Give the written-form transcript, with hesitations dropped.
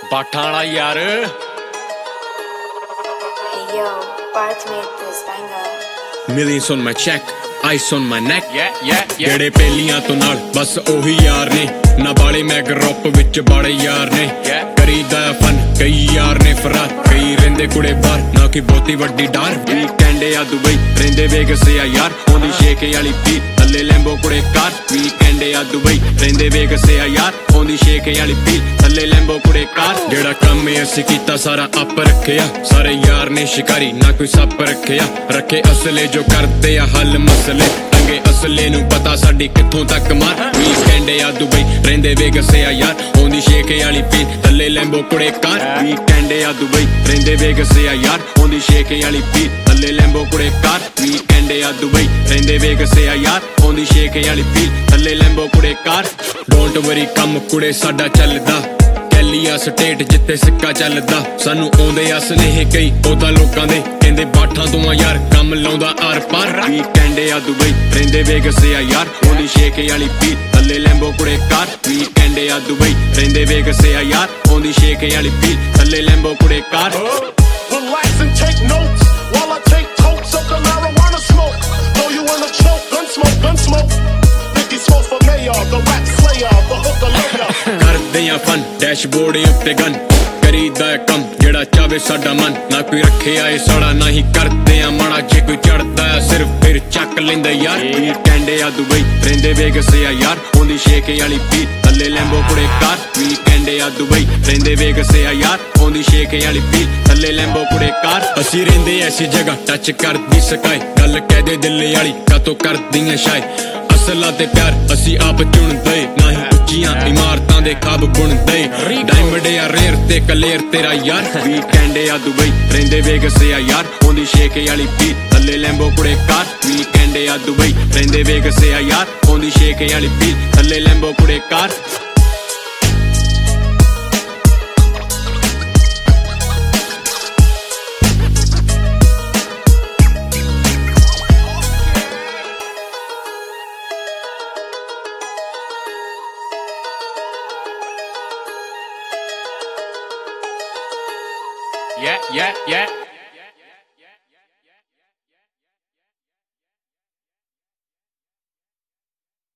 ਬਾਠਾਂ ਵਾਲਾ ਯਾਰ Hey yo, Bart made this banger. Millions on my check, ice on my neck. yeah ਜਿਹੜੇ ਪਹਿਲੀਆਂ ਤੋਂ ਨਾਲ ਬਸ ਉਹੀ ਯਾਰ ਨੇ ਨਾ ਬਾਲੇ ਮੈਂ ਗਰੁੱਪ ਵਿੱਚ ਬਾਲੇ ਯਾਰ ਨੇ ਕਰੀਦਾ ਫਨ ਕਈ ਯਾਰ ਨੇ ਫਰਾਰ ਕਈ ਰਹਿੰਦੇ ਕੁੜੇ ਬਾਹਰ ਨਾ ਕਿ ਬਹੁਤੀ ਵੱਡੀ ਡਾਰ ਵੀਕਐਂਡ ਆ ਦੁਬਈ ਰਹਿੰਦੇ ਵੇਗਸ ਆ ਯਾਰ ਉਹਦੀ ਸ਼ੇਕ ਵਾਲੀ ਪੀ ਥੱਲੇ ਲੈਂਬੋ ਕੁੜੇ ਕਾਰ ਵੀਕਐਂਡ ਆ ਦੁਬਈ ਰਹਿੰਦੇ ਵੇਗਸ ਆ ਯਾਰ ਉਹਦੀ ਸ਼ੇਕ ਵਾਲੀ ਪੀ ਥੱਲੇ ਲੈਂਬੋ ਕੁੜੇ ਕਾਰ ਜਿਹੜਾ ਕੰਮ ਅਸੀਂ ਕੀਤਾ ਸਾਰਾ ਆਪ ਰੱਖਿਆ ਸਾਰੇ ਯਾਰ ਨੇ ਸ਼ਿਕਾਰੀ ਨਾ ਕੋਈ ਸੱਪ ਰੱਖੇ ਅਸਲੇ ਜੋ ਕਰਦੇ ਆ ਹੱਲ ਮਸਲੇ ਟੰਗੇ ਅਸਲੇ ਨੂੰ ਪਤਾ ਸਾਡੀ ਕਿੱਥੋਂ ਤੱਕ ਮਾਰ ਵੀਕਐਂਡ ਆ ਦੁਬਈ ਰਹਿੰਦੇ ਵੇਗਸ ਆ ਯਾਰ ਉਹਦੀ ਸ਼ੇਕ ਵਾਲੀ ਪੀ ਥੱਲੇ ਲੈਂਬੋ ਕੁੜੇ ਕਾਰ ਵੀਕਐਂਡ ਆ ਦੁਬਈ ਰਹਿੰਦੇ ਵੇਗਸ ਆ ਯਾਰ ਉਹਦੀ ਸ਼ੇਕ ਵਾਲੀ ਪੀ ਥੱਲੇ ਲੈਂਬੋ ਕੁੜੇ ਕਾਰ ਵੀਕਐਂਡ ਆ ਦੁਬਈ ਰਹਿੰਦੇ ਵੇਗਸ ਆ ਯਾਰ ਉਹਦੀ ਸ਼ੇਕ ਵਾਲੀ ਪੀ ਥੱਲੇ ਲੈਂਬੋ ਕੁੜੇ ਕਾਰ ਡੋਂਟ ਵਰੀ ਕੰਮ ਕੁੜੇ ਸਾਡਾ ਚੱਲਦਾ ਕੈਲੀਆ ਸਟੇਟ ਜਿੱਥੇ ਸਿੱਕਾ ਚੱਲਦਾ ਸਾਨੂੰ ਆਉਂਦੇ ਆ ਸੁਨੇਹੇ ਕਈ ਉਹਦਾ ਲੋਕਾਂ ਦੇ ਕਹਿੰਦੇ ਬਾਠਾਂ ਤੋਂ ਆ ਯਾਰ ਕੰਮ ਲਾਉਂਦਾ ਆਰ ਪਾਰ ਵੀਕਐਂਡ ਆ ਦੁਬਈ ਰਹਿੰਦੇ ਵੇਗਸ ਆ ਯਾਰ ਉਹਦੀ ਸ਼ੇਕ ਵਾਲੀ ਪੀ ਥੱਲੇ ਲੈਂਬੋ ਕੁੜੇ ਕਾਰ ਵੀਕਐਂਡ ਆ ਦੁਬਈ ਰਹਿੰਦੇ ਵੇਗਸ ਆ ਯਾਰ ਉਹਦੀ ਸ਼ੇਕ ਵਾਲੀ ਪੀ ਥੱਲੇ ਲੈਂਬੋ ਕੁੜੇ ਕਾਰ Relax and take notes while I take totes of the marijuana smoke. Throw you in a choke, gun smoke. Biggie smoke for mayor, the rap slayer, the hooker layer. ਕਰਦੇ ਆ ਫਨ ਡੈਸ਼ਬੋਰਡ ਉੱਤੇ gun ਕਰੀਦਾ ਕੰਮ ਜਿਹੜਾ ਚਾਵੇ ਸਾਡਾ ਮਨ ਨਾ ਕੋਈ ਰੱਖਿਆ ਏ ਸਾਲਾ ਨਾ ਹੀ ਕਰਦੇ ਆ ਮਾੜਾ ਜੇ ਕੋਈ ਚੜਦਾ ਸਿਰਫ ਫਿਰ ਚੱਕ ਲੈਂਦਾ ਯਾਰ ਵੀਕਐਂਡ ਆ ਦੁਬਈ ਰਹਿੰਦੇ ਵੇਗਸ ਆ ਯਾਰ ਉਹਦੀ ਸ਼ੇਕ ਵਾਲੀ ਪੀ ਥੱਲੇ ਲੈਂਬੋ ਕੁੜੇ ਕਾਰ ਵੀਕਐਂਡ ਆ ਦੁਬਈ ਰਹਿੰਦੇ ਵੇਗਸ ਆ ਯਾਰ ਉਹਦੀ ਸ਼ੇਕ ਵਾਲੀ ਪੀ ਥੱਲੇ ਲੈਂਬੋ ਕੁੜੇ ਕਾਰ ਅਸੀਂ ਰਹਿੰਦੇ ਐਸੀ ਜਗ੍ਹਾ ਟੱਚ ਕਰਦੀ ਸਕਾਈ ਗੱਲ ਕਹਿ ਦੇ ਦਿਲ ਵਾਲੀ ਕਾਤੋਂ ਕਰਦੀਆਂ ਸ਼ਾਇਦ ਅਸਲਾਂ ਤੇ ਪਿਆਰ ਅਸੀਂ ਆਪ ਚੁਣਦੇ ਨਾ ਹੀ ਉੱਚੀਆਂ ਇਮਾਰਤਾਂ ਦੇ ਖਾਬ ਬੁਣਦੇ ਡਾਇਮੰਡ ਆ ਰੇਅਰ ਤੇ ਕਲੇਰ ਤੇਰਾ ਯਾਰ ਵੀਕਐਂਡ ਆ ਦੁਬਈ ਰਹਿੰਦੇ ਵੇਗਸ ਆ ਯਾਰ ਉਹਦੀ ਸ਼ੇਕ ਵਾਲੀ ਪੀ ਥੱਲੇ ਲੈਂਬੋ ਕੁੜੇ ਕਾਰ ਵੀਕਐਂਡ ਆ ਦੁਬਈ ਰਹਿੰਦੇ ਵੇਗਸ ਆ ਯਾਰ ਉਹਦੀ ਸ਼ੇਕ ਵਾਲੀ ਪੀ ਥੱਲੇ ਲੈਂਬੋ ਕੁੜੇ ਕਾਰ yeah